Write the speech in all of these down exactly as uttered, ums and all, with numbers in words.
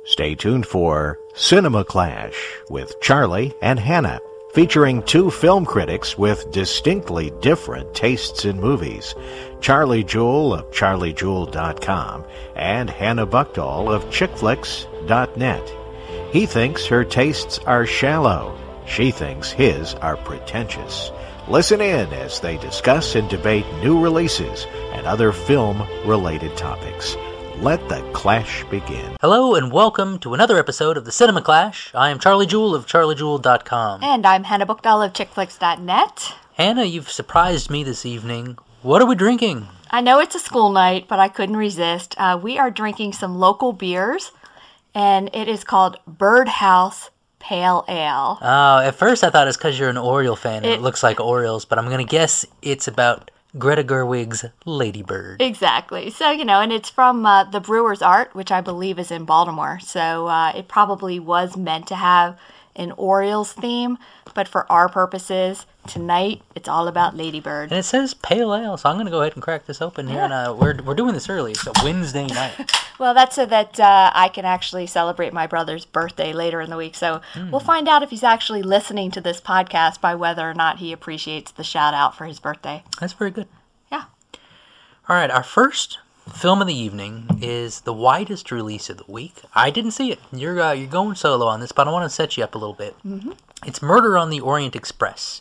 Stay tuned for Cinema Clash with Charlie and Hannah, featuring two film critics with distinctly different tastes in movies. Charlie Jewell of charlie jewell dot com and Hannah Buchdahl of chick flicks dot net. He thinks her tastes are shallow. She thinks his are pretentious. Listen in as they discuss and debate new releases and other film-related topics. Let the clash begin. Hello and welcome to another episode of the Cinema Clash. I am Charlie Jewell of charlie jewell dot com. And I'm Hannah Buchdahl of chick flicks dot net. Hannah, you've surprised me this evening. What are we drinking? I know it's a school night, but I couldn't resist. Uh, we are drinking some local beers, and it is called Birdhouse Pale Ale. Oh, at first I thought it's because you're an Oriole fan and it, It- it looks like Orioles, but I'm going to guess it's about Greta Gerwig's Lady Bird. Exactly. So, you know, and it's from uh, the Brewer's Art, which I believe is in Baltimore. So uh, it probably was meant to have an Orioles theme, but for our purposes, tonight, it's all about Lady Bird. And it says pale ale, so I'm going to go ahead and crack this open here. Yeah. And uh, we're we're doing this early. It's a Wednesday night. Well, that's so that uh, I can actually celebrate my brother's birthday later in the week. So we'll find out if he's actually listening to this podcast by whether or not he appreciates the shout out for his birthday. That's very good. Yeah. All right, our first film of the evening is the widest release of the week. I didn't see it. You're uh, you're going solo on this, but I want to set you up a little bit. Mm-hmm. It's Murder on the Orient Express.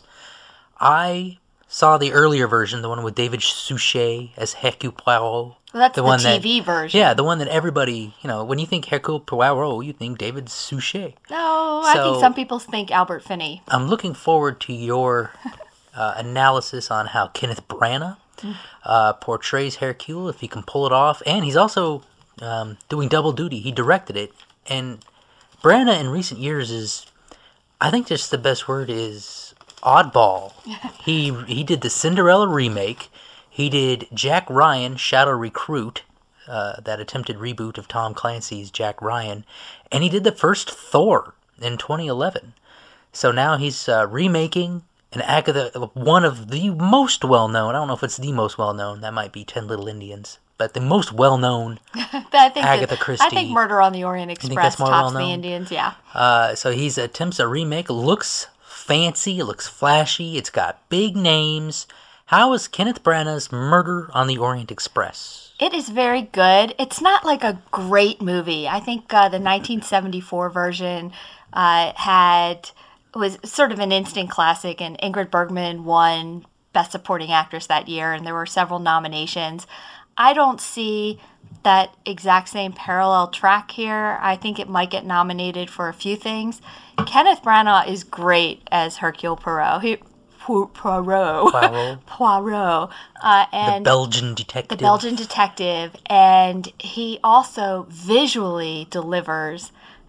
I saw the earlier version, the one with David Suchet as Hercule Poirot. Well, that's the, one T that- V version. Yeah, the one that everybody, you know, when you think Hercule Poirot, you think David Suchet. No, I So- think some people think Albert Finney. I'm looking forward to your uh, analysis on how Kenneth Branagh uh, portrays Hercule, if he can pull it off. And he's also um, doing double duty. He directed it. And Branagh in recent years is, I think just the best word is oddball. he he did the Cinderella remake. He did Jack Ryan, Shadow Recruit, uh, that attempted reboot of Tom Clancy's Jack Ryan. And he did the first Thor in twenty eleven. So now he's uh, remaking an Agatha, one of the most well-known, I don't know if it's the most well-known, that might be Ten Little Indians, but the most well-known, But I think Agatha that- Christie. I think Murder on the Orient think Express that's more tops the well-known? Indians, yeah. uh, so he attempts a remake. It looks fancy, it looks flashy, it's got big names. How is Kenneth Branagh's Murder on the Orient Express? It is very good. It's not like a great movie. I think uh, the nineteen seventy-four version uh, had was sort of an instant classic, and Ingrid Bergman won Best Supporting Actress that year, and there were several nominations. I don't see that exact same parallel track here. I think it might get nominated for a few things. Kenneth Branagh is great as Hercule Poirot. He, Pu- Poirot. Poirot. Poirot. Uh, The and Belgian detective. the Belgian detective, and he also visually delivers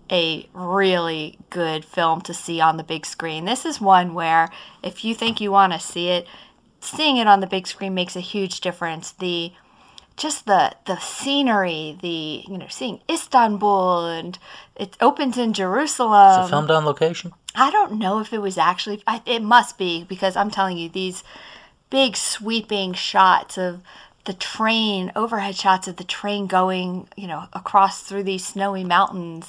a really good film to see on the big screen. This is one where if you think you want to see it, seeing it on the big screen makes a huge difference. The just the the scenery, the you know, seeing Istanbul, and it opens in Jerusalem. Is it filmed on location? I don't know if it was actually, I, it must be, because I'm telling you, these big sweeping shots of the train, overhead shots of the train going, you know, across through these snowy mountains,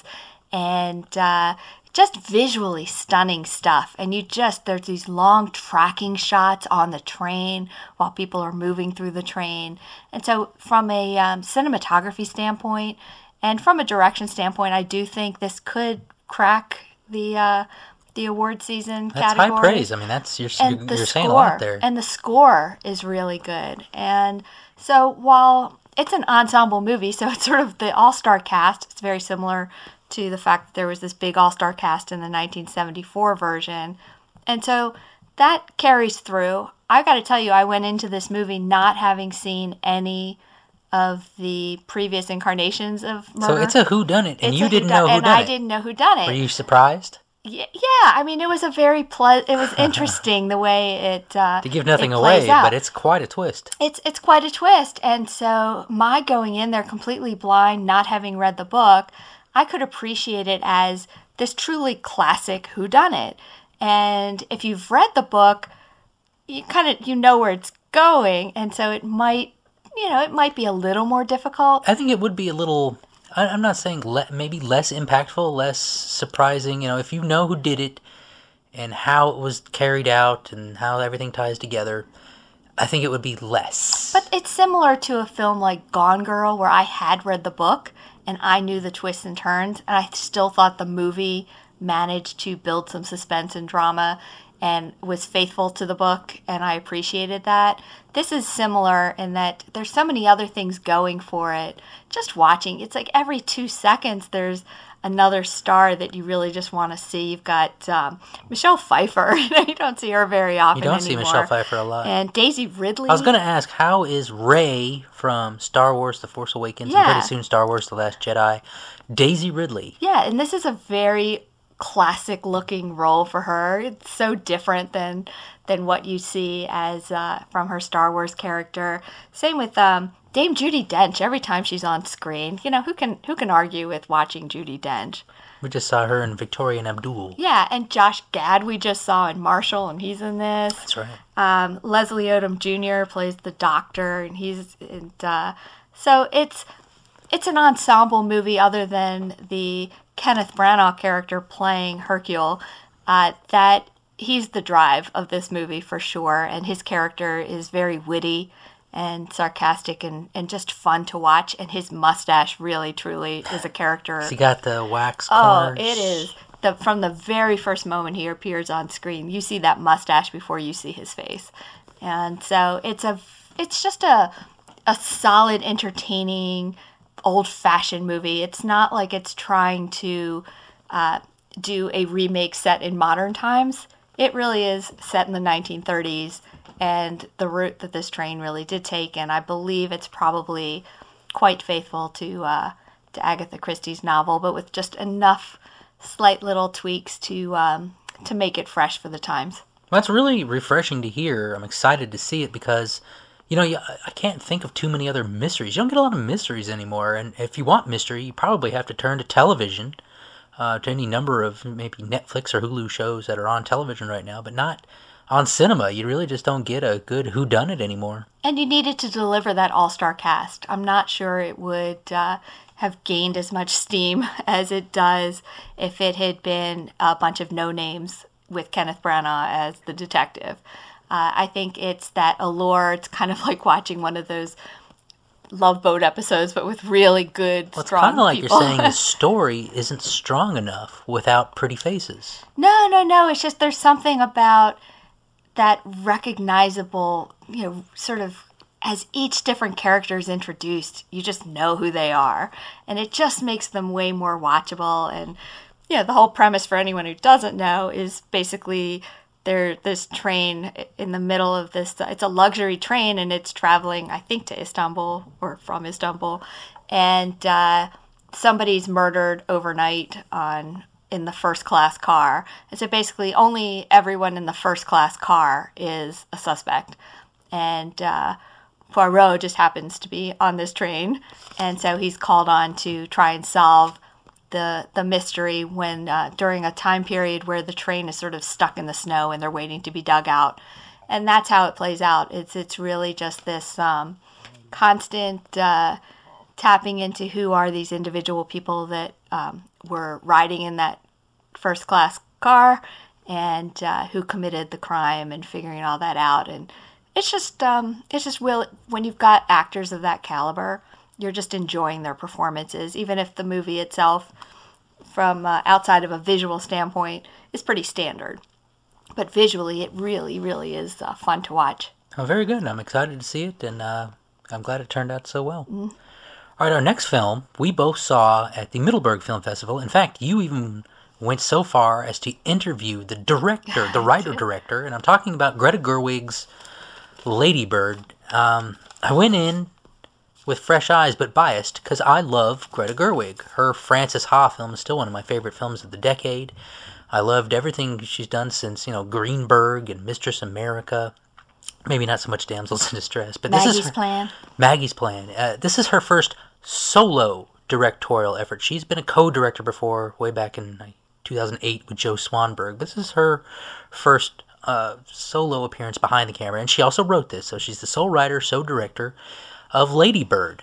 and uh, just visually stunning stuff. And you just, there's these long tracking shots on the train while people are moving through the train. And so from a um, cinematography standpoint and from a direction standpoint, I do think this could crack the uh, the award season That's category. high praise. I mean, that's you're, And you're, the you're score, saying a lot there. and the score is really good. And so while it's an ensemble movie, so it's sort of the all-star cast, it's very similar to the fact that there was this big all-star cast in the nineteen seventy-four version. And so that carries through. I got to tell you, I went into this movie not having seen any of the previous incarnations of So Murder. it's a whodunit, and It's you a didn't whodunit, know who and done I it. didn't know who done it. Were you surprised? Yeah, yeah, I mean, it was a very ple- It was interesting the way it uh, To give nothing it plays away, out. but it's quite a twist. it's it's quite a twist. And so my going in there completely blind, not having read the book, I could appreciate it as this truly classic whodunit. And if you've read the book, you kind of you know where it's going, and so it might, you know, it might be a little more difficult. I think it would be a little I, I'm not saying le- maybe less impactful, less surprising. You know, if you know who did it and how it was carried out and how everything ties together, I think it would be less. But it's similar to a film like Gone Girl, where I had read the book and I knew the twists and turns, and I still thought the movie managed to build some suspense and drama and was faithful to the book, and I appreciated that. This is similar in that there's so many other things going for it. Just watching, it's like every two seconds there's another star that you really just want to see. You've got um, Michelle Pfeiffer. You don't see her very often You don't anymore. see Michelle Pfeiffer a lot. And Daisy Ridley. I was going to ask, how is Rey from Star Wars The Force Awakens Yeah. and pretty soon Star Wars The Last Jedi, Daisy Ridley? Yeah, and this is a very classic looking role for her. It's so different than than what you see as uh, from her Star Wars character. Same with um, Dame Judi Dench. Every time she's on screen, you know, who can who can argue with watching Judi Dench? We just saw her in Victoria and Abdul. Yeah, and Josh Gad we just saw in Marshall, and he's in this. That's right. Um, Leslie Odom Junior plays the doctor, and he's and, uh, so it's it's an ensemble movie other than the Kenneth Branagh character playing Hercule. Uh, that he's the drive of this movie for sure, and his character is very witty and sarcastic and, and just fun to watch, and his mustache really truly is a character. He got the wax Oh, corners. it is. The, from the very first moment he appears on screen, you see that mustache before you see his face. And so it's a it's just a a solid, entertaining, old-fashioned movie. It's not like it's trying to uh, do a remake set in modern times. It really is set in the nineteen thirties, and the route that this train really did take, and I believe it's probably quite faithful to uh, to Agatha Christie's novel, but with just enough slight little tweaks to um, to make it fresh for the times. Well, that's really refreshing to hear. I'm excited to see it because, you know, you- I can't think of too many other mysteries. You don't get a lot of mysteries anymore, and if you want mystery, you probably have to turn to television, uh, to any number of maybe Netflix or Hulu shows that are on television right now, but not on cinema. You really just don't get a good whodunit anymore. And you needed to deliver that all-star cast. I'm not sure it would uh, have gained as much steam as it does if it had been a bunch of no-names with Kenneth Branagh as the detective. Uh, I think it's that allure. It's kind of like watching one of those Love Boat episodes, but with really good, Well, it's strong kind of like people. you're saying the story isn't strong enough without pretty faces. No, no, no. It's just there's something about that recognizable, you know, sort of as each different character is introduced, you just know who they are. And it just makes them way more watchable. And, yeah, the whole premise for anyone who doesn't know is basically there this train in the middle of this, it's a luxury train, and it's traveling, I think, to Istanbul or from Istanbul. And uh, somebody's murdered overnight on in the first class car. And so basically only everyone in the first class car is a suspect. And uh, Poirot just happens to be on this train. And so he's called on to try and solve the the mystery when uh, during a time period where the train is sort of stuck in the snow and they're waiting to be dug out. And that's how it plays out. It's, it's really just this um, constant uh, tapping into who are these individual people that um, were riding in that first class car and uh, who committed the crime and figuring all that out. And it's just um, it's just will when you've got actors of that caliber, you're just enjoying their performances, even if the movie itself, from uh, outside of a visual standpoint, is pretty standard. But visually, it really, really is uh, fun to watch. Oh, very good. I'm excited to see it, and uh, I'm glad it turned out so well. Mm. All right, our next film, we both saw at the Middleburg Film Festival. In fact, you even went so far as to interview the director, the writer-director, and I'm talking about Greta Gerwig's Lady Bird. Um, I went in with fresh eyes, but biased, because I love Greta Gerwig. Her Frances Ha film is still one of my favorite films of the decade. I loved everything she's done since, you know, Greenberg and Mistress America. Maybe not so much Damsels in Distress, but Maggie's this is her, Plan. Maggie's Plan. Uh, this is her first solo directorial effort. She's been a co-director before, way back in like, two thousand eight with Joe Swanberg. This is her first uh, solo appearance behind the camera, and she also wrote this, so she's the sole writer, sole director of Lady Bird.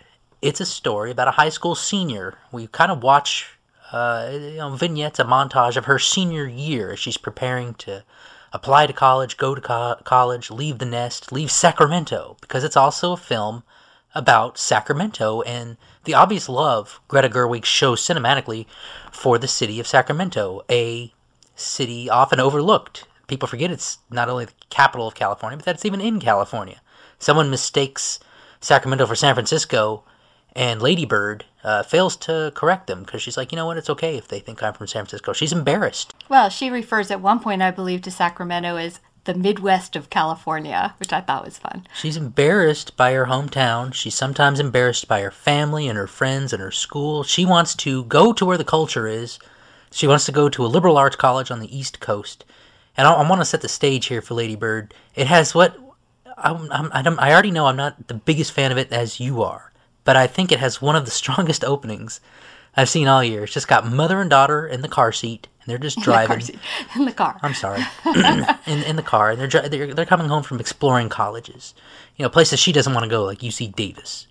it's a story about a high school senior. We kind of watch uh, you know, vignettes, a montage of her senior year as she's preparing to apply to college, go to co- college, leave the nest, leave Sacramento, because it's also a film about Sacramento and the obvious love Greta Gerwig shows cinematically for the city of Sacramento, a city often overlooked. People forget it's not only the capital of California, but that it's even in California. Someone mistakes Sacramento for San Francisco, and Lady Bird uh, fails to correct them because she's like, you know what, it's okay if they think I'm from San Francisco. She's embarrassed. Well, she refers at one point, I believe, to Sacramento as the Midwest of California, which I thought was fun. She's embarrassed by her hometown. She's sometimes embarrassed by her family and her friends and her school. She wants to go to where the culture is. She wants to go to a liberal arts college on the East Coast. And I, I want to set the stage here for Lady Bird. It has what... I'm, I'm, I, don't, I already know I'm not the biggest fan of it as you are, but I think it has one of the strongest openings I've seen all year. It's just got mother and daughter in the car seat, and they're just driving. In the car. Seat. In the car. I'm sorry. in in the car, and they're, they're they're coming home from exploring colleges, you know, places she doesn't want to go, like U C Davis.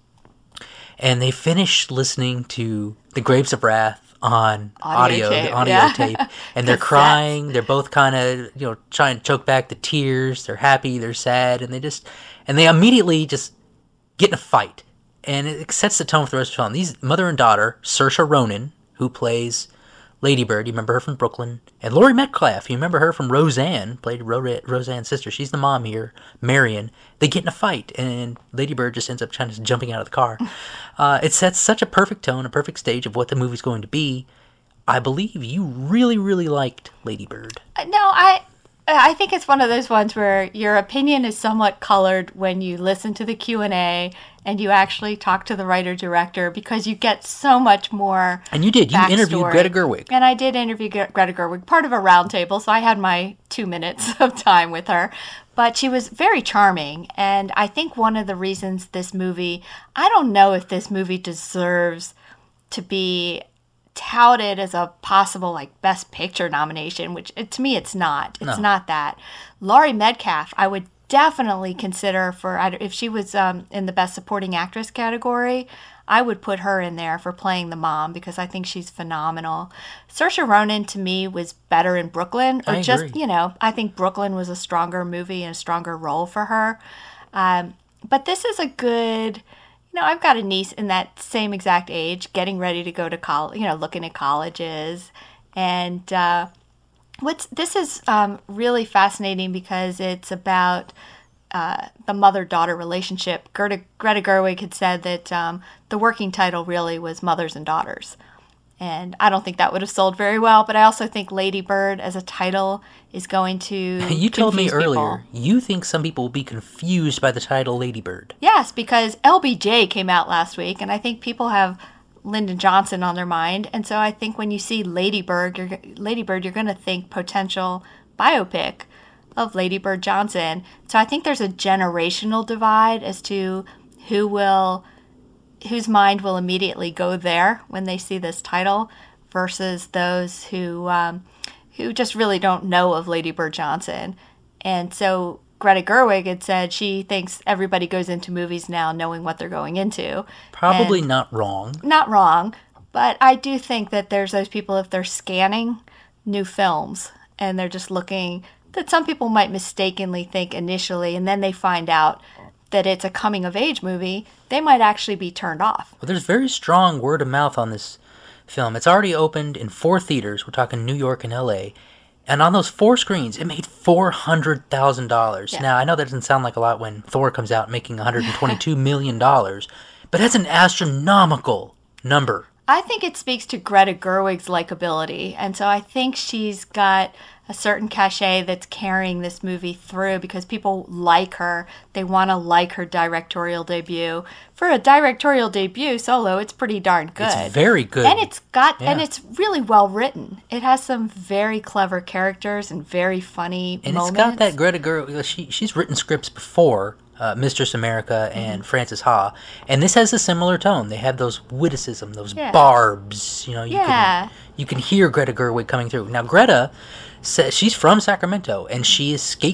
And they finish listening to The Grapes of Wrath on audio, audio tape, the audio yeah. tape, and they're crying. They're both kind of, you know, trying to choke back the tears. They're happy, they're sad, and they just, and they immediately just get in a fight, and it sets the tone for the rest of the film. These mother and daughter, Saoirse Ronan, who plays Lady Bird, you remember her from Brooklyn, and Laurie Metcalf, you remember her from Roseanne, played Ro- Roseanne's sister. She's the mom here, Marion. They get in a fight, and Lady Bird just ends up kind of jumping out of the car. Uh, it sets such a perfect tone, a perfect stage of what the movie's going to be. I believe you really, really liked Lady Bird. No, I I think it's one of those ones where your opinion is somewhat colored when you listen to the Q and A and you actually talk to the writer-director, because you get so much more And you did. You backstory. interviewed Greta Gerwig. And I did interview Gre- Greta Gerwig, part of a roundtable, so I had my two minutes of time with her. But she was very charming, and I think one of the reasons this movie, I don't know if this movie deserves to be touted as a possible like Best Picture nomination, which it, to me it's not. It's No. not that. Laurie Metcalf, I would definitely consider for, if she was um, in the Best Supporting Actress category, I would put her in there for playing the mom, because I think she's phenomenal. Saoirse Ronan to me was better in Brooklyn, or I just, agree. you know, I think Brooklyn was a stronger movie and a stronger role for her. Um, but this is a good, you know, I've got a niece in that same exact age, getting ready to go to college, you know, looking at colleges. And uh, what's this is um, really fascinating because it's about uh, the mother-daughter relationship. Greta, Greta Gerwig had said that um, the working title really was Mothers and Daughters. And I don't think that would have sold very well, but I also think Lady Bird as a title is going to You told me confuse people. earlier, you think some people will be confused by the title Lady Bird. Yes, because L B J came out last week, and I think people have Lyndon Johnson on their mind. And so I think when you see Lady Bird, you're, Lady Bird, you're going to think potential biopic of Lady Bird Johnson. So I think there's a generational divide as to who will... whose mind will immediately go there when they see this title versus those who um, who just really don't know of Lady Bird Johnson. And so Greta Gerwig had said she thinks everybody goes into movies now knowing what they're going into. Probably And not wrong. not wrong, but I do think that there's those people, if they're scanning new films and they're just looking, that some people might mistakenly think initially, and then they find out that it's a coming-of-age movie, they might actually be turned off. Well, there's very strong word of mouth on this film. It's already opened in four theaters. We're talking New York and L A. And on those four screens, it made four hundred thousand dollars. Yeah. Now, I know that doesn't sound like a lot when Thor comes out making one hundred twenty-two million dollars, but that's an astronomical number. I think it speaks to Greta Gerwig's likability, and so I think she's got a certain cachet that's carrying this movie through because people like her. They want to like her directorial debut. For a directorial debut solo, it's pretty darn good. It's very good. And it's got and Yeah. it's really well written. It has some very clever characters and very funny And moments. it's got that Greta Gerwig. She she's written scripts before, uh, Mistress America and Mm-hmm. Frances Ha, and this has a similar tone. They have those witticism, those Yeah. barbs. You know, you Yeah. can you can hear Greta Gerwig coming through. Now Greta says she's from Sacramento and she escaped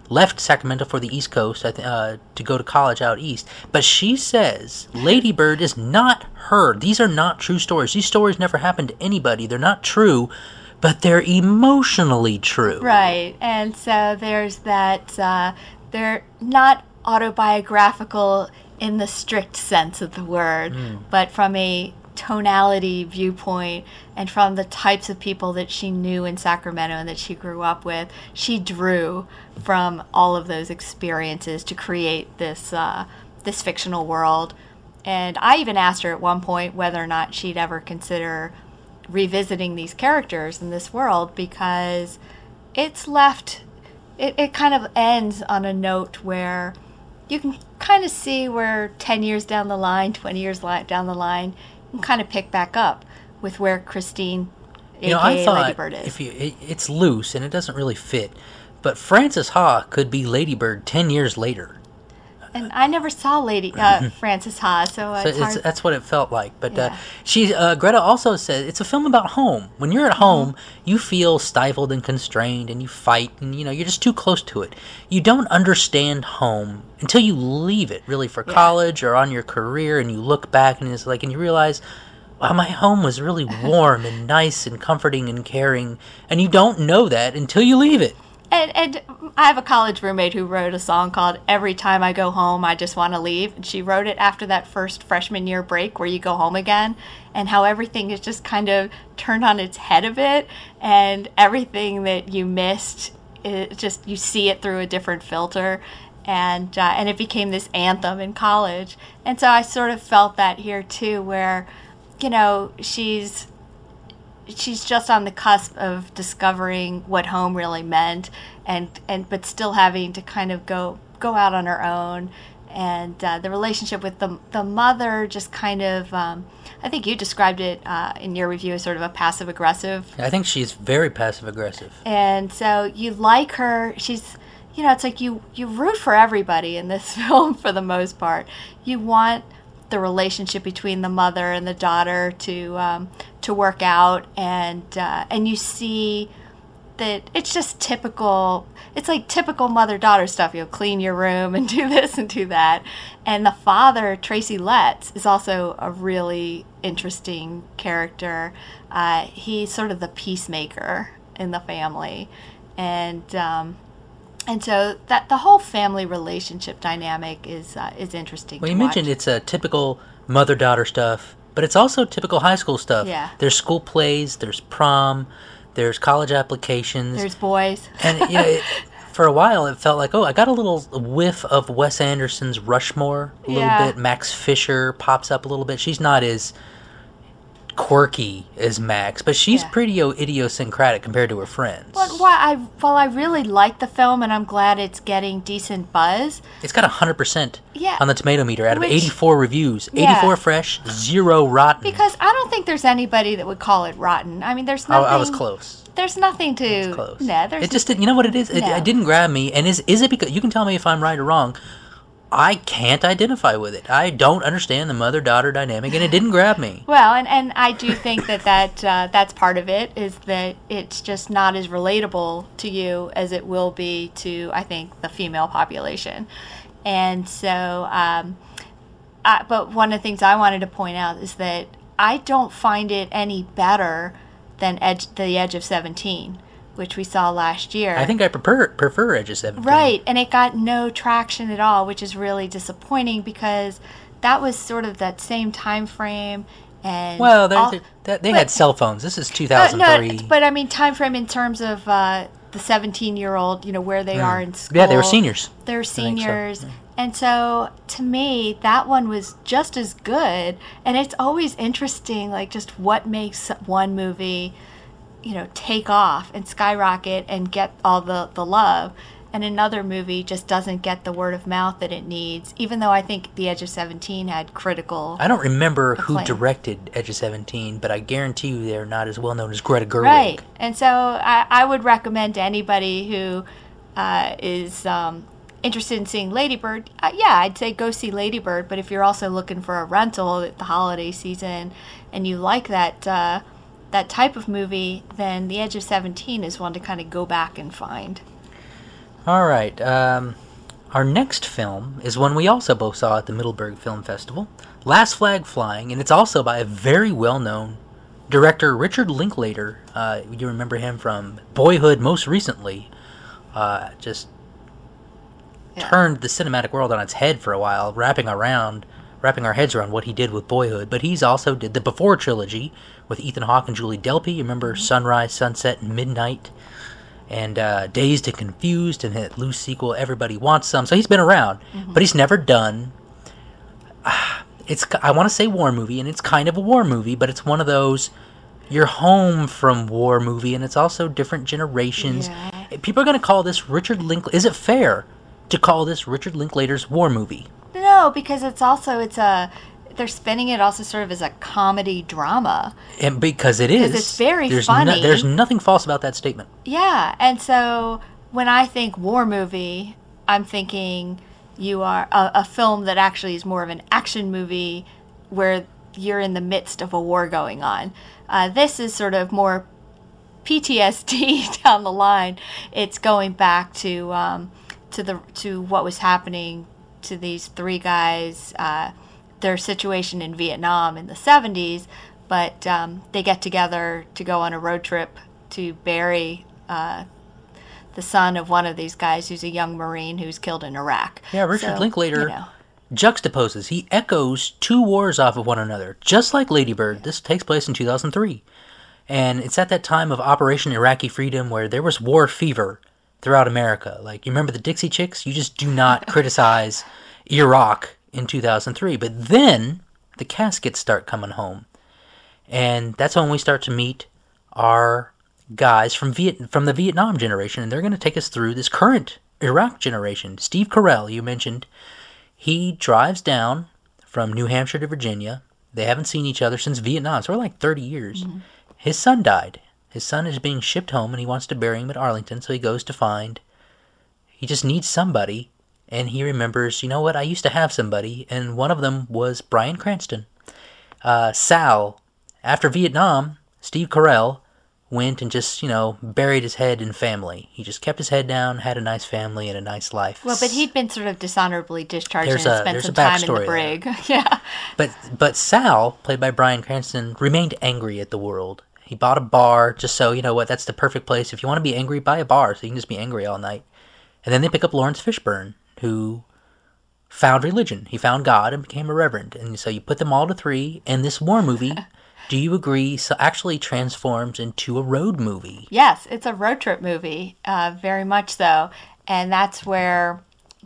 left Sacramento for the East Coast I th- uh, to go to college out east. But she says Lady Bird is not her. These are not true stories. These stories never happened to anybody. They're not true, but they're emotionally true. Right. And so there's that, uh, they're not autobiographical in the strict sense of the word, mm. but from a tonality viewpoint and from the types of people that she knew in Sacramento and that she grew up with, she drew from all of those experiences to create this uh, this fictional world. And I even asked her at one point whether or not she'd ever consider revisiting these characters in this world, because it's left, it, it kind of ends on a note where you can kind of see where ten years down the line, twenty years li- down the line, you can kind of pick back up with where Christine, you know, aka I thought Lady Bird, is. If you, it, it's loose and it doesn't really fit, but Frances Ha could be Lady Bird ten years later. And I never saw Lady uh, Frances Ha, so, uh, so it's it's, hard. that's what it felt like. But Yeah. uh, she, uh, Greta also said it's a film about home. When you're at Mm-hmm. home, you feel stifled and constrained, and you fight, and you know you're just too close to it. You don't understand home until you leave it, really, for Yeah. college or on your career, and you look back and it's like, and you realize, wow, my home was really warm and nice and comforting and caring, and you don't know that until you leave it. And, and I have a college roommate who wrote a song called Every Time I Go Home, I Just Want to Leave. And she wrote it after that first freshman year break where you go home again, and how everything is just kind of turned on its head a bit, and everything that you missed, it just, you see it through a different filter. And, uh, and it became this anthem in college. And so I sort of felt that here too, where, you know, she's... she's just on the cusp of discovering what home really meant, and, and but still having to kind of go go out on her own. And uh, the relationship with the the mother just kind of, um, I think you described it uh, in your review as sort of a passive aggressive. I think she's very passive aggressive. And so you like her. She's, you know, it's like you you root for everybody in this film for the most part. You want the relationship between the mother and the daughter to um, to work out, and uh, and you see that it's just typical. It's like typical mother-daughter stuff. You know, clean your room and do this and do that. And the father, Tracy Letts, is also a really interesting character. Uh, he's sort of the peacemaker in the family, and um, and so that the whole family relationship dynamic is uh, is interesting. Well, to you watch. mentioned it's a typical mother-daughter stuff, but it's also typical high school stuff. Yeah. There's school plays, there's prom, there's college applications. There's boys. And you know, it, for a while it felt like, oh, I got a little whiff of Wes Anderson's Rushmore a little Yeah. bit. Max Fisher pops up a little bit. She's not as quirky as Max, but she's Yeah. pretty idiosyncratic compared to her friends. But while I while I really like the film, and I'm glad it's getting decent buzz. It's got one hundred percent Yeah. on the tomato meter out of Which- eighty-four reviews. Yeah. eighty-four fresh, zero rotten. Because I don't think there's anybody that would call it rotten. I mean, there's I, nothing. I was close. There's nothing to. Close. Nah, there's It just didn't. You know what it is? It, No. it didn't grab me. And is is it because you can tell me if I'm right or wrong? I can't identify with it. I don't understand the mother-daughter dynamic, and it didn't grab me. Well, and, and I do think that, that uh, that's part of it, is that it's just not as relatable to you as it will be to, I think, the female population. And so, um, I, but one of the things I wanted to point out is that I don't find it any better than Edge, The Edge of seventeen, which we saw last year. I think I prefer prefer Edge of seventeen. Right, and it got no traction at all, which is really disappointing, because that was sort of that same time frame. And Well, they're, all- they're, they they but- had cell phones. This is two Uh, thousand three. no, but I mean time frame in terms of uh, the seventeen-year-old, you know, where they are in school. Hmm. Yeah, they were seniors. They're think so. seniors. And so, to me, that one was just as good. And it's always interesting, like, just what makes one movie, you know, take off and skyrocket and get all the, the love, and another movie just doesn't get the word of mouth that it needs, even though I think The Edge of seventeen had critical... I don't remember who Acclaim. directed Edge of seventeen, but I guarantee you they're not as well known as Greta Gerwig. Right. And so I, I would recommend to anybody who uh, is um, interested in seeing Lady Bird, uh, yeah, I'd say go see Lady Bird, but if you're also looking for a rental at the holiday season and you like that... Uh, that type of movie, then The Edge of seventeen is one to kind of go back and find. All right. Um, our next film is one we also both saw at the Middleburg Film Festival, Last Flag Flying, and it's also by a very well-known director, Richard Linklater. Uh, you remember him from Boyhood most recently. Uh, just yeah. turned the cinematic world on its head for a while, wrapping around, wrapping our heads around what he did with Boyhood. But he's also did the Before trilogy with Ethan Hawke and Julie Delpy. You remember mm-hmm. Sunrise, Sunset, and Midnight, and uh, Dazed and Confused, and that loose sequel, Everybody Wants Some. So he's been around, mm-hmm. but he's never done. Uh, it's I want to say war movie, and it's kind of a war movie, but it's one of those. You're home from war movie, and it's also different generations. Yeah. People are going to call this Richard Linklater. Is it fair to call this Richard Linklater's war movie? No, because it's also, it's a, they're spinning it also sort of as a comedy drama. And because it is. Because it's very there's funny. No, there's nothing false about that statement. Yeah, and so when I think war movie, I'm thinking you are a, a film that actually is more of an action movie where you're in the midst of a war going on. Uh, this is sort of more P T S D down the line. It's going back to um, to the to what was happening to these three guys, uh, their situation in Vietnam in the seventies, but um, they get together to go on a road trip to bury uh, the son of one of these guys who's a young Marine who's killed in Iraq. Yeah, Richard so, Linklater. You know. Juxtaposes, he echoes two wars off of one another. Just like Lady Bird, this takes place in two thousand three. And it's at that time of Operation Iraqi Freedom where there was war fever throughout America. Like, you remember the Dixie Chicks? You just do not criticize Iraq in two thousand three. But then the caskets start coming home. And that's when we start to meet our guys from Viet- from the Vietnam generation. And they're going to take us through this current Iraq generation. Steve Carell, you mentioned. He drives down from New Hampshire to Virginia. They haven't seen each other since Vietnam, so we're like thirty years. Mm-hmm. His son died. His son is being shipped home, and he wants to bury him at Arlington, so he goes to find... He just needs somebody, and he remembers, you know what, I used to have somebody, and one of them was Bryan Cranston. Uh, Sal, after Vietnam, Steve Carell went and just, you know, buried his head in family. He just kept his head down, had a nice family and a nice life. Well, but he'd been sort of dishonorably discharged there's and a, spent some time in the brig. yeah. But but Sal, played by Bryan Cranston, remained angry at the world. He bought a bar just so, you know what, that's the perfect place. If you want to be angry, buy a bar so you can just be angry all night. And then they pick up Lawrence Fishburne, who found religion. He found God and became a reverend. And so you put them all to three, and this war movie... Do you agree, so actually transforms into a road movie? Yes, it's a road trip movie, uh, very much so. And that's where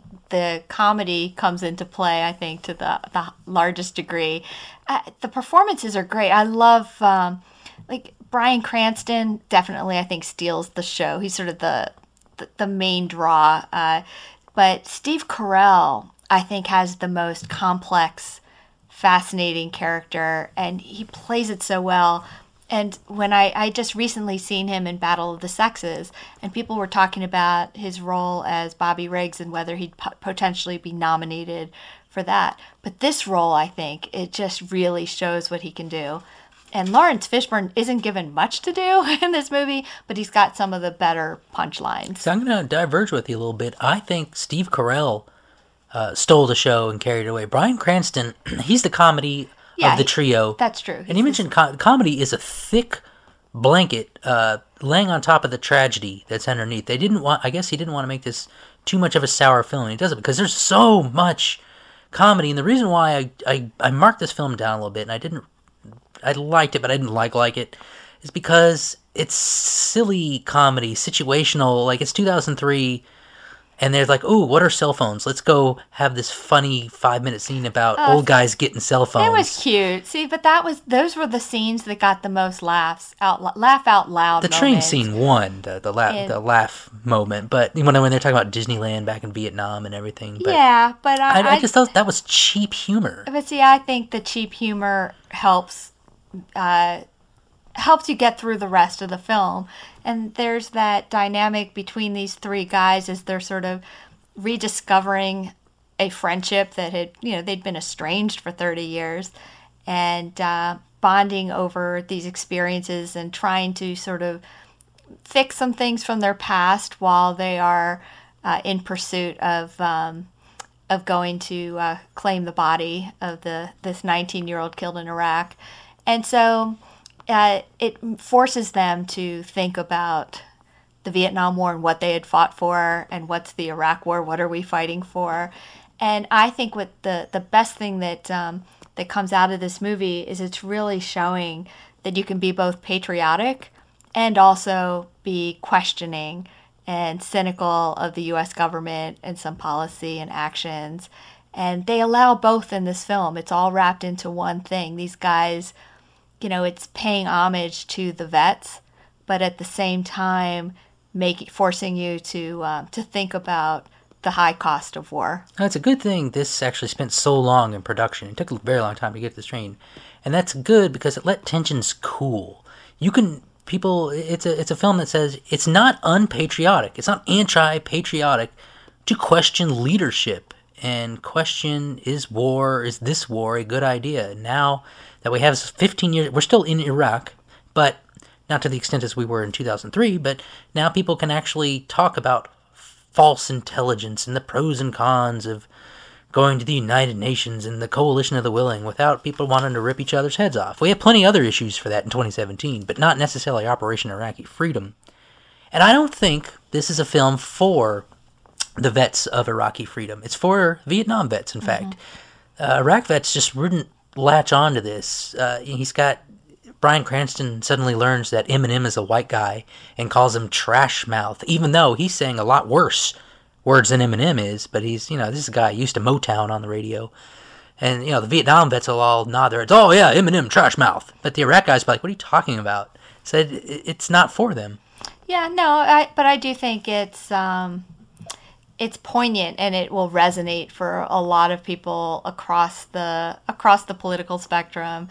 the comedy comes into play, I think, to the, the largest degree. Uh, the performances are great. I love, um, like, Bryan Cranston definitely, I think, steals the show. He's sort of the, the, the main draw. Uh, but Steve Carell, I think, has the most complex fascinating character, and he plays it so well. And when I, I just recently seen him in Battle of the Sexes, and people were talking about his role as Bobby Riggs and whether he'd po- potentially be nominated for that. But this role, I think, it just really shows what he can do. And Lawrence Fishburne isn't given much to do in this movie, but he's got some of the better punchlines. So I'm going to diverge with you a little bit. I think Steve Carell Uh, stole the show and carried it away. Bryan Cranston, he's the comedy yeah, of the trio. He, that's true. And you mentioned com- comedy is a thick blanket uh, laying on top of the tragedy that's underneath. They didn't want, I guess he didn't want to make this too much of a sour film. And he does it because there's so much comedy. And the reason why I, I, I marked this film down a little bit, and I didn't, I liked it, but I didn't like like it, is because it's silly comedy, situational. Like, it's two thousand three. And they're like, ooh, what are cell phones? Let's go have this funny five-minute scene about uh, old guys getting cell phones. It was cute. See, but that was those were the scenes that got the most laughs, out laugh out loud. The moments. train scene won the the laugh, and, the laugh moment. But when when they're talking about Disneyland back in Vietnam and everything. But yeah, but I, I, I just thought that was cheap humor. But see, I think the cheap humor helps uh, helps you get through the rest of the film. And there's that dynamic between these three guys as they're sort of rediscovering a friendship that had, you know, they'd been estranged for thirty years, and uh, bonding over these experiences and trying to sort of fix some things from their past while they are uh, in pursuit of um, of going to uh, claim the body of the this nineteen-year-old killed in Iraq. And so uh, it forces them to think about the Vietnam War and what they had fought for, and what's the Iraq War, what are we fighting for. And I think what the, the best thing that um, that comes out of this movie is it's really showing that you can be both patriotic and also be questioning and cynical of the U S government and some policy and actions. And they allow both in this film. It's all wrapped into one thing. These guys, you know, it's paying homage to the vets, but at the same time, making forcing you to um, to think about the high cost of war. Now, it's a good thing this actually spent so long in production. It took a very long time to get this train, and that's good because it let tensions cool. You can people. It's a it's a film that says it's not unpatriotic. It's not anti-patriotic to question leadership and question, is war, is this war a good idea? Now that we have fifteen years, we're still in Iraq, but not to the extent as we were in two thousand three, but now people can actually talk about false intelligence and the pros and cons of going to the United Nations and the coalition of the willing without people wanting to rip each other's heads off. We have plenty of other issues for that in twenty seventeen, but not necessarily Operation Iraqi Freedom. And I don't think this is a film for the vets of Iraqi freedom. It's for Vietnam vets, in mm-hmm. fact. Uh, Iraq vets just wouldn't latch on to this. Uh, he's got... Bryan Cranston suddenly learns that Eminem is a white guy and calls him trash mouth, even though he's saying a lot worse words than Eminem is. But he's, you know, this is a guy used to Motown on the radio. And, you know, the Vietnam vets will all nod their heads, oh, yeah, Eminem, trash mouth. But the Iraq guys be like, what are you talking about? Said it's not for them. Yeah, no, I, but I do think it's... Um... It's poignant, and it will resonate for a lot of people across the across the political spectrum.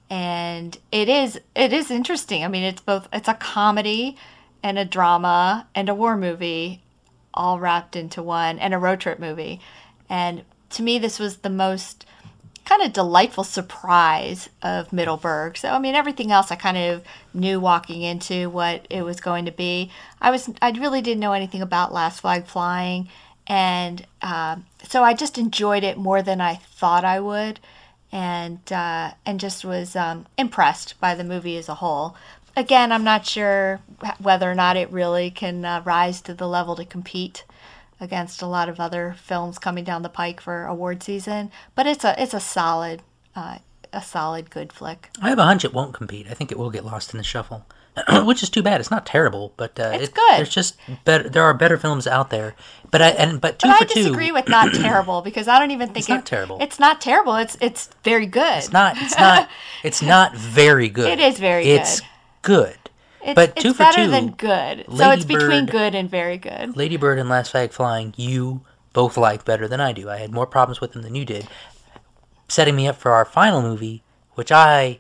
And it is it is interesting. I mean, it's both it's a comedy and a drama and a war movie all wrapped into one, and a road trip movie. And to me, this was the most kind of delightful surprise of Middleburg. So, I mean, everything else I kind of knew walking into what it was going to be. I was I really didn't know anything about Last Flag Flying, and uh, so I just enjoyed it more than I thought I would, and uh, and just was um, impressed by the movie as a whole. Again, I'm not sure whether or not it really can uh, rise to the level to compete against a lot of other films coming down the pike for award season, but it's a it's a solid uh, a solid good flick. I have a hunch it won't compete. I think it will get lost in the shuffle, which is too bad. It's not terrible, but uh, it's it, good. There's just better. There are better films out there, but I and but two but for I disagree two, with not terrible, because I don't even think it's it, not terrible. It's not terrible. It's it's very good. It's not. It's not. It's not very good. It is very it's good. good. It's, but it's two for better two, than good. Lady so it's between Bird, good and very good. Lady Bird and Last Flag Flying, you both like better than I do. I had more problems with them than you did. Setting me up for our final movie, which I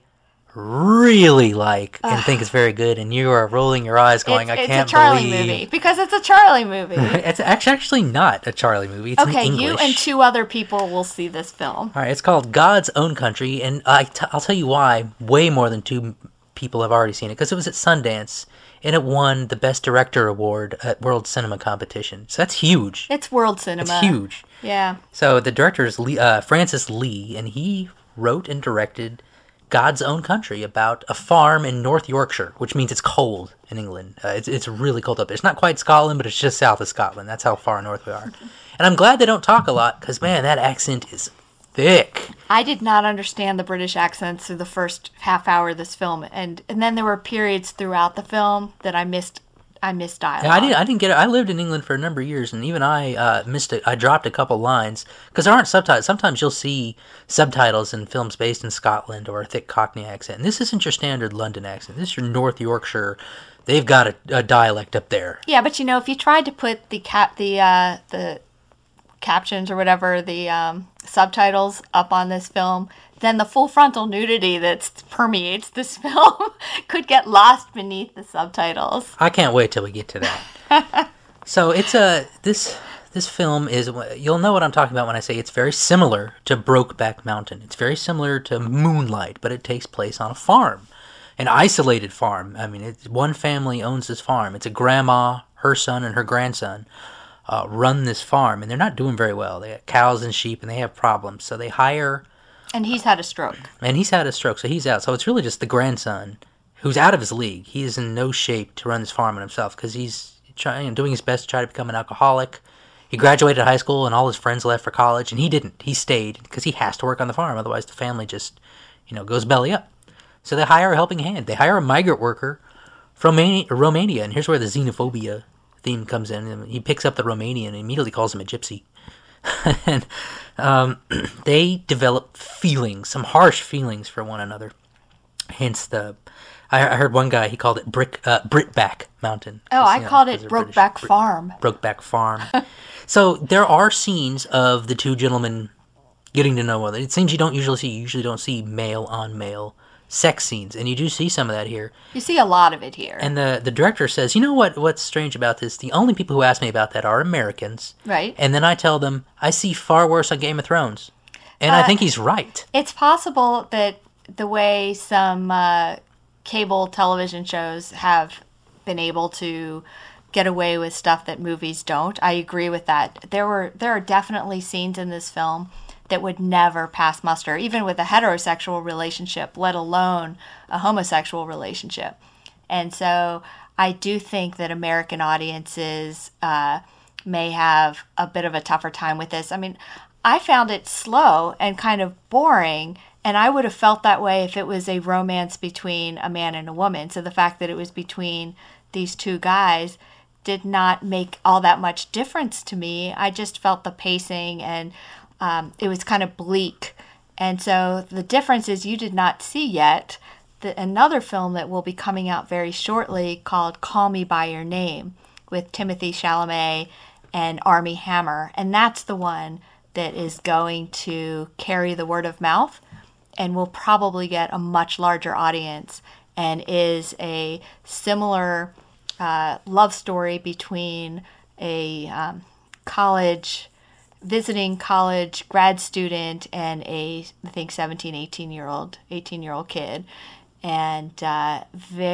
really like and Ugh. think is very good, and you are rolling your eyes going, it's, I it's can't a Charlie believe... movie, because it's a Charlie movie. It's actually not a Charlie movie. It's okay, in English. You and two other people will see this film. All right, it's called God's Own Country, and I t- I'll tell you why way more than two people have already seen it, because it was at Sundance, and it won the Best Director Award at World Cinema Competition. So that's huge. It's World Cinema. It's huge. Yeah. So the director is Lee, uh, Francis Lee, and he wrote and directed God's Own Country, about a farm in North Yorkshire, which means it's cold in England. Uh, it's it's really cold up there. It's not quite Scotland, but it's just south of Scotland. That's how far north we are. And I'm glad they don't talk a lot, because, man, that accent is thick. I did not understand the British accents through the first half hour of this film, and, and then there were periods throughout the film that I missed. I missed dialogue. Yeah, I didn't. I didn't get it. I lived in England for a number of years, and even I uh, missed it. I dropped a couple lines because there aren't subtitles. Sometimes you'll see subtitles in films based in Scotland or a thick Cockney accent. And this isn't your standard London accent. This is your North Yorkshire. They've got a, a dialect up there. Yeah, but you know, if you tried to put the cap the uh, the captions or whatever, the um, subtitles up on this film, then the full frontal nudity that permeates this film could get lost beneath the subtitles. I can't wait till we get to that. So it's a this this film is, you'll know what I'm talking about when I say it's very similar to Brokeback Mountain. It's very similar to Moonlight, but it takes place on a farm, an isolated farm. I mean, it's, one family owns this farm. It's a grandma, her son, and her grandson. uh, run this farm, and they're not doing very well. They got cows and sheep, and they have problems. So they hire, And he's had a stroke. and he's had a stroke, so he's out. So it's really just the grandson who's out of his league. He is in no shape to run this farm on himself because he's trying, doing his best to try to become an alcoholic. He graduated high school, and all his friends left for college, and he didn't. He stayed because he has to work on the farm. Otherwise, the family just, you know, goes belly up. So they hire a helping hand. They hire a migrant worker from Romania, Romania, and here's where the xenophobia theme comes in. And he picks up the Romanian and immediately calls him a gypsy. and um, they develop feelings, some harsh feelings for one another. Hence the, I, I heard one guy, he called it Brick uh, Britback Mountain. Oh, I You know, called because it they're British. Brokeback Brit- Farm. Brokeback Farm. So there are scenes of the two gentlemen getting to know one another. It seems you don't usually see, you usually don't see male on male sex scenes, and you do see some of that here. You see a lot of it here. And the, the director says, you know what? What's strange about this? The only people who ask me about that are Americans. Right. And then I tell them, I see far worse on Game of Thrones. And Uh, I think he's right. It's possible that the way some uh, cable television shows have been able to get away with stuff that movies don't, I agree with that. There were there are definitely scenes in this film that would never pass muster, even with a heterosexual relationship, let alone a homosexual relationship. And so I do think that American audiences uh, may have a bit of a tougher time with this. I mean, I found it slow and kind of boring, and I would have felt that way if it was a romance between a man and a woman. So the fact that it was between these two guys did not make all that much difference to me. I just felt the pacing, and um, it was kind of bleak. And so the difference is you did not see yet the, another film that will be coming out very shortly called Call Me By Your Name with Timothée Chalamet and Armie Hammer. And that's the one that is going to carry the word of mouth and will probably get a much larger audience, and is a similar uh, love story between a um, college, visiting college grad student and a, I think, seventeen, eighteen-year-old, eighteen-year-old kid. And uh,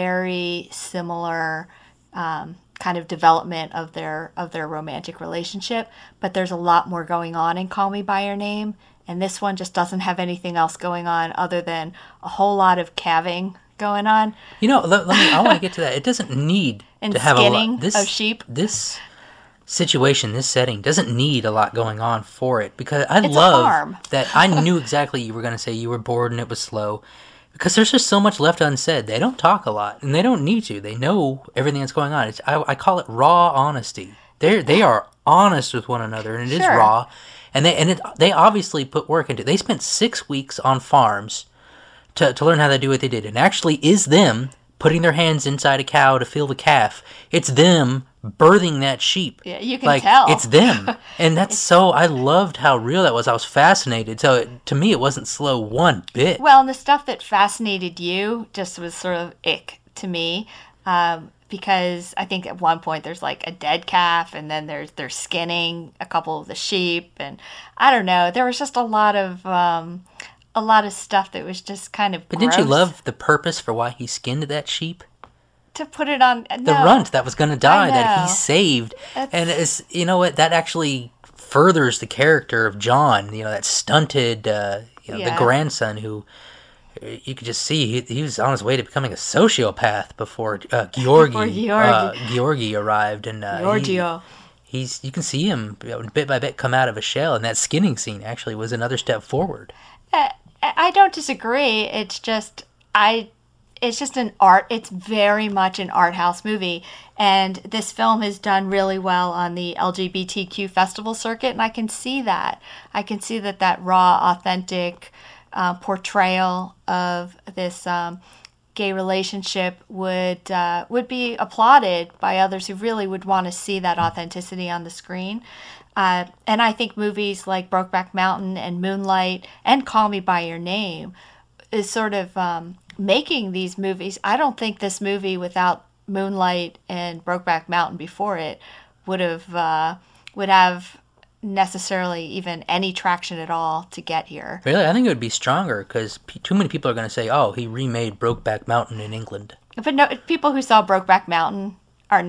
very similar um, kind of development of their of their romantic relationship, but there's a lot more going on in Call Me By Your Name, and this one just doesn't have anything else going on other than a whole lot of calving going on. You know, let, let me, I want to get to that. It doesn't need And to have a skinning lot. This, of sheep. This situation, this setting, doesn't need a lot going on for it, because I It's a love farm. that I knew exactly you were going to say you were bored and it was slow, because there's just so much left unsaid. They don't talk a lot, and they don't need to. They know everything that's going on. It's, I, I call it raw honesty. They they are honest with one another, and it is Sure. raw. And they and it, they obviously put work into it. They spent six weeks on farms to, to learn how to do what they did. And actually is them putting their hands inside a cow to feel the calf. It's them birthing that sheep. Yeah, you can like, tell. It's them. And that's so, I loved how real that was. I was fascinated. So it, to me, it wasn't slow one bit. Well, and the stuff that fascinated you just was sort of ick to me, um, because I think at one point there's like a dead calf, and then there's they're skinning a couple of the sheep, and I don't know. There was just a lot of um, a lot of stuff that was just kind of. But didn't you gross. love the purpose for why he skinned that sheep? To put it on The runt that was going to die that know. he saved. That's- And it's, you know what, that actually furthers the character of John, you know, that stunted, uh, you know, Yeah. the grandson who, uh, you could just see he, he was on his way to becoming a sociopath before uh, Georgi, Before Georgi. Uh, Georgi arrived. And uh, he- Giorgio. he's, you can see him, you know, bit by bit come out of a shell, and that skinning scene actually was another step forward. I I don't disagree. It's just I. It's just an art. It's very much an art house movie, and this film has done really well on the L G B T Q festival circuit, and I can see that. I can see that that raw, authentic uh, portrayal of this um, gay relationship would uh, would be applauded by others who really would want to see that authenticity on the screen. Uh, and I think movies like Brokeback Mountain and Moonlight and Call Me By Your Name is sort of um, making these movies. I don't think this movie without Moonlight and Brokeback Mountain before it would have uh, would have necessarily even any traction at all to get here. Really, I think it would be stronger, because p- too many people are going to say, oh, he remade Brokeback Mountain in England. But no, people who saw Brokeback Mountain are not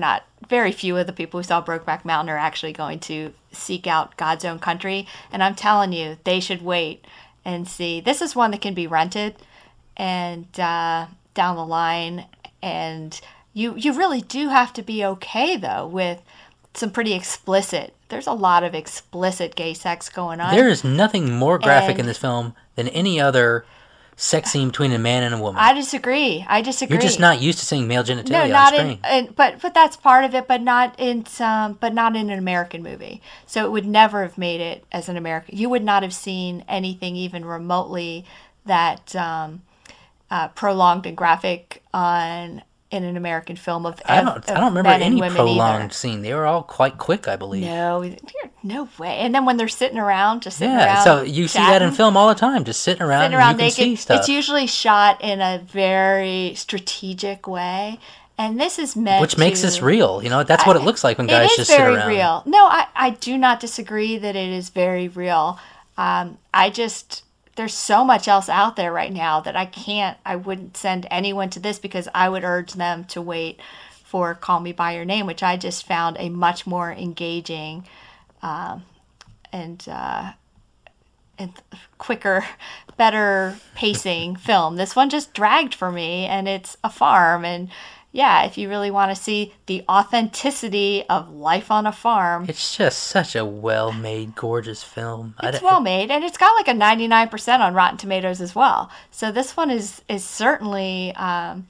very few of the people who saw Brokeback Mountain are actually going to seek out God's Own Country. And I'm telling you, they should wait and see. This is one that can be rented and uh, down the line. And you you really do have to be okay, though, with some pretty explicit. There's a lot of explicit gay sex going on. There is nothing more graphic And- in this film than any other sex scene between a man and a woman. I disagree. I disagree. You're just not used to seeing male genitalia No, on not screen. in, in. But but that's part of it. But not in some. But not in an American movie. So it would never have made it as an American. You would not have seen anything even remotely that um, uh, prolonged and graphic on in an American film of. I don't. of I don't remember men and any women prolonged either. scene. They were all quite quick, I believe. No, no way. And then when they're sitting around, just sitting Yeah, around, so you see that in chatting, film all the time, just sitting around sitting and around you can naked. see stuff. It's usually shot in a very strategic way, and this is meant Which makes to, this real. You know, that's what it looks like when guys it is just sit very around. real. No, I, I do not disagree that it is very real. Um, I just there's so much else out there right now that I can't. I wouldn't send anyone to this because I would urge them to wait for Call Me by Your Name, which I just found a much more engaging um, and uh, and quicker, better pacing film. This one just dragged for me, and it's a farm. And yeah, if you really want to see the authenticity of life on a farm, It's just such a well-made, gorgeous film. I it's d- well made, and it's got like a ninety-nine percent on Rotten Tomatoes as well. So this one is is certainly um,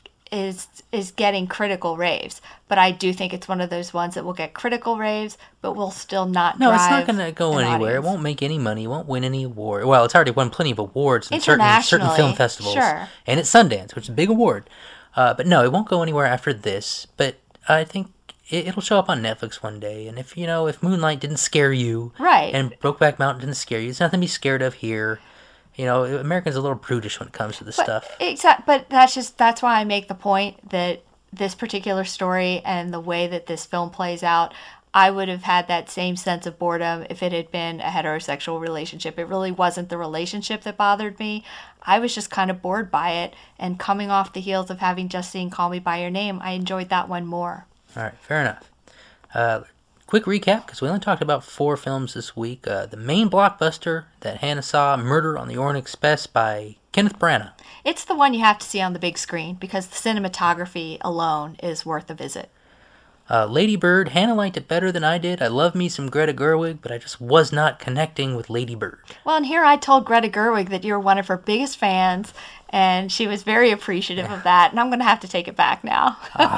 is is getting critical raves. But I do think it's one of those ones that will get critical raves, but will still not No, drive it's not going to go an anywhere. It audience. won't make any money. It won't win any award. Well, it's already won plenty of awards in certain certain film Internationally, festivals. sure. And it's Sundance, which is a big award. Uh, but no, it won't go anywhere after this. But I think it, it'll show up on Netflix one day. And if, you know, if Moonlight didn't scare you, Right. and Brokeback Mountain didn't scare you, there's nothing to be scared of here. You know, Americans are a little prudish when it comes to this But, stuff. Exact, but that's just that's why I make the point that this particular story and the way that this film plays out, I would have had that same sense of boredom if it had been a heterosexual relationship. It really wasn't the relationship that bothered me. I was just kind of bored by it, and coming off the heels of having just seen Call Me by Your Name, I enjoyed that one more. All right, fair enough. Uh, quick recap, because we only talked about four films this week. Uh, the main blockbuster that Hannah saw, Murder on the Orient Express by Kenneth Branagh. It's the one you have to see on the big screen because the cinematography alone is worth a visit. Uh, Lady Bird, Hannah liked it better than I did. I love me some Greta Gerwig, but I just was not connecting with Lady Bird. Well, and here I told Greta Gerwig that you were one of her biggest fans, and she was very appreciative of that, and I'm going to have to take it back now.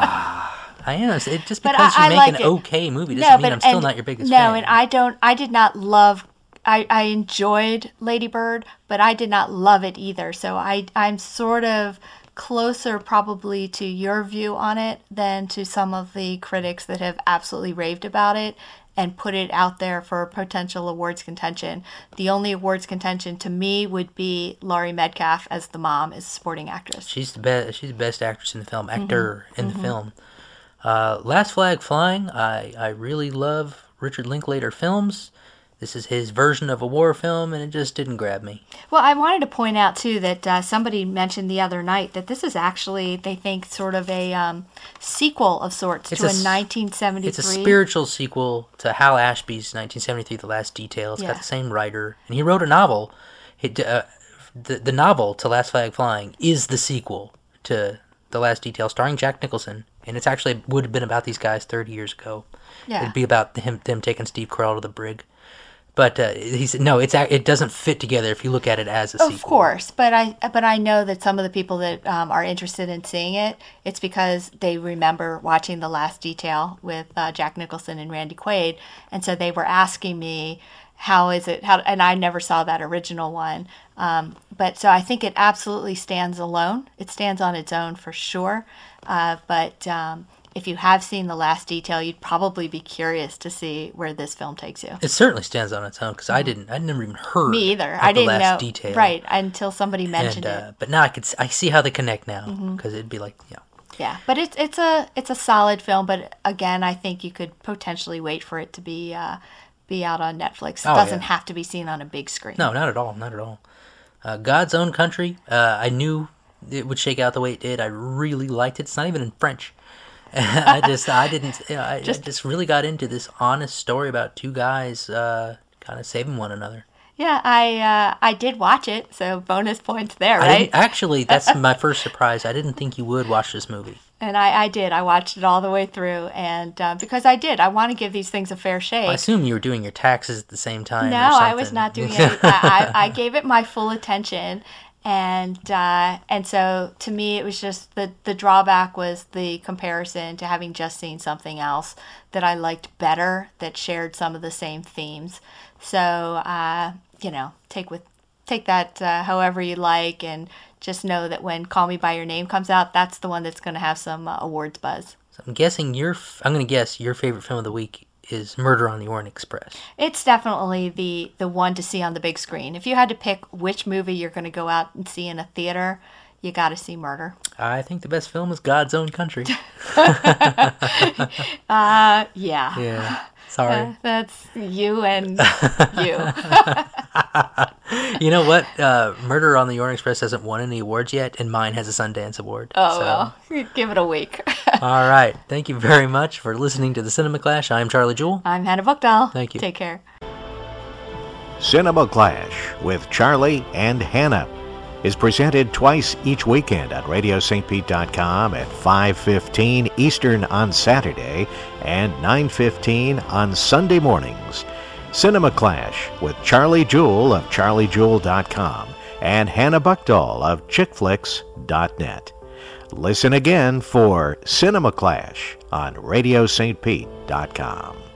I am. It just But because I- you I make like an it. okay movie doesn't mean I'm still and- not your biggest no, fan. and I don't. I did not love. I, I enjoyed Lady Bird, but I did not love it either. So I I'm sort of closer probably to your view on it than to some of the critics that have absolutely raved about it and put it out there for potential awards contention. The only awards contention to me would be Laurie Metcalf as the mom, as a supporting actress. She's the best. She's the best actress in the film, actor Mm-hmm. in the film. Uh, Last Flag Flying. I I really love Richard Linklater films. This is his version of a war film, and it just didn't grab me. Well, I wanted to point out, too, that uh, somebody mentioned the other night that this is actually, they think, sort of a um, sequel of sorts It's to a a, s- nineteen seventy-three. It's a spiritual sequel to Hal Ashby's nineteen seventy-three The Last Detail. It's Yeah. got the same writer, and he wrote a novel. It, uh, the, the novel to Last Flag Flying is the sequel to The Last Detail, starring Jack Nicholson, and it's actually would have been about these guys thirty years ago. Yeah. It'd be about him them taking Steve Carell to the brig. But uh, he said no, it's a- it doesn't fit together if you look at it as a sequel. Of course, but I but I know that some of the people that um, are interested in seeing it, it's because they remember watching The Last Detail with uh, Jack Nicholson and Randy Quaid, and so they were asking me, how is it? How and I never saw that original one, um, but so I think it absolutely stands alone. It stands on its own for sure, uh, but. Um, If you have seen The Last Detail, you'd probably be curious to see where this film takes you. It certainly stands on its own because I didn't, I'd never even heard. Me either. Of I the didn't Last know. Detail. Right, until somebody And, mentioned uh, it. Mm-hmm. but now I could, s- I see how they connect now because it'd be like, yeah. Yeah, but it's it's a it's a solid film. But again, I think you could potentially wait for it to be uh, be out on Netflix. It Oh, doesn't yeah. have to be seen on a big screen. No, not at all, not at all. Uh, God's Own Country. Uh, I knew it would shake out the way it did. I really liked it. It's not even in French. I just, I didn't, you know, I Just- just, just really got into this honest story about two guys uh, kind of saving one another. Yeah, I uh, I did watch it, so bonus points there, I right? didn't, actually, that's my first surprise. I didn't think you would watch this movie. And I, I did. I watched it all the way through, and uh, because I did, I want to give these things a fair shake. I assume you were doing your taxes at the same time. No, or something. I was not doing it. I, I, I gave it my full attention, and uh, and so to me, it was just the the drawback was the comparison to having just seen something else that I liked better that shared some of the same themes. So uh, you know, take with take that uh, however you like, and just know that when Call Me by Your Name comes out, that's the one that's going to have some uh, awards buzz. So I'm guessing your, f- I'm going to guess your favorite film of the week is Murder on the Orient Express. It's definitely the the one to see on the big screen. If you had to pick which movie you're going to go out and see in a theater, you got to see Murder. I think the best film is God's Own Country. Uh, yeah. Yeah. Sorry. Uh, that's you and you. You know what? Uh, Murder on the Orient Express hasn't won any awards yet, and mine has a Sundance Award. Oh, so. well, give it a week. All right. Thank you very much for listening to the Cinema Clash. I'm Charlie Jewell. I'm Hannah Buckdahl. Thank you. Take care. Cinema Clash with Charlie and Hannah is presented twice each weekend on radio st pete dot com at five fifteen Eastern on Saturday and nine fifteen on Sunday mornings. Cinema Clash with Charlie Jewell of charlie jewell dot com and Hannah Buckdahl of chick flicks dot net. Listen again for Cinema Clash on radio st pete dot com.